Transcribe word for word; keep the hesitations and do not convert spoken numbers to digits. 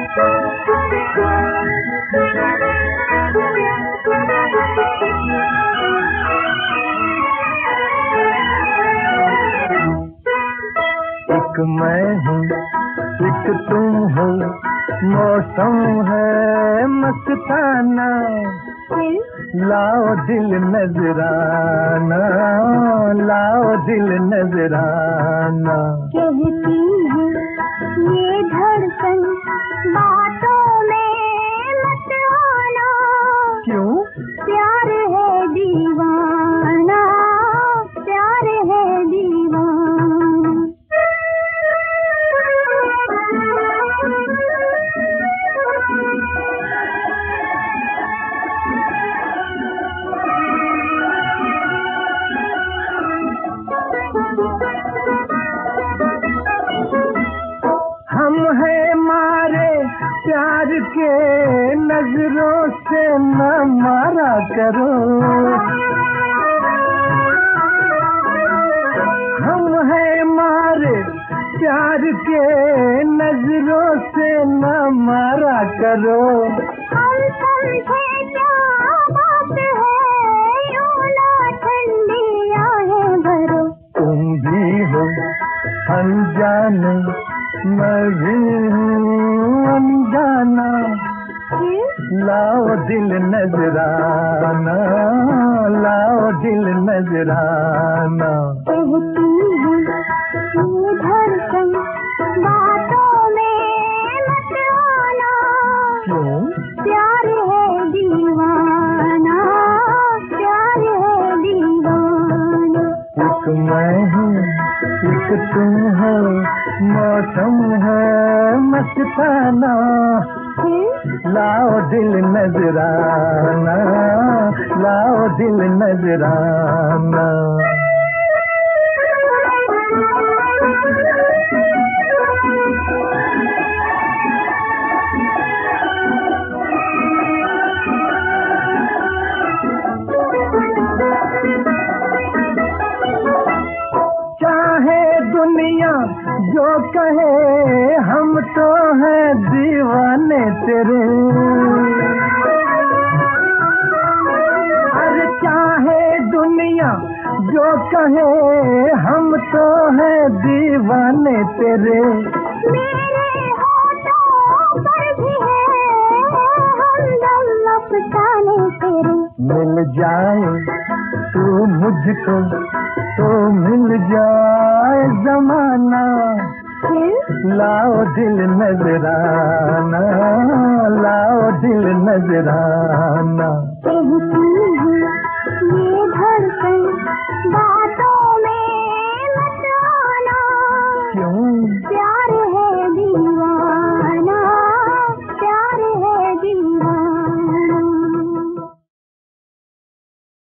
एक मैं हूँ एक तुम हो, मौसम है मस्ताना, लाओ दिल नजराना, लाओ दिल नजराना। कहती है ये धड़कन बातों में मत आना, क्यों? प्यार है दीवाना, प्यार है दीवाना। हम है मारे प्यार के, नजरों से न मारा करो। हम है मारे प्यार के, नजरों से न मारा करो। हम समझे क्या बात है, यूं ना ठंडी आहें भरो। तुम भी हो अनजाने, मैं भी हूँ अनजाना, लाओ दिल नजराना, लाओ दिल नजराना। कहती है ये धड़कन बातों में मत आना, क्यों? प्यार है दीवाना, प्यार है दीवाना। एक मैं हूँ एक तुम हो, मौसम है मस्ताना, लाओ दिल नजराना, लाओ दिल नजराना। चाहे दुनिया जो कहे, हम तो हैं दीवाने तेरे। अरे चाहे दुनिया जो कहे, हम तो हैं दीवाने तेरे। मेरे होठों पर भी है हमदम अफसाने तेरे। मिल जाए तू मुझको तो मिल जाए जमाना, लाओ दिल नजराना, लाओ दिल नजराना। कहती है ये धड़कन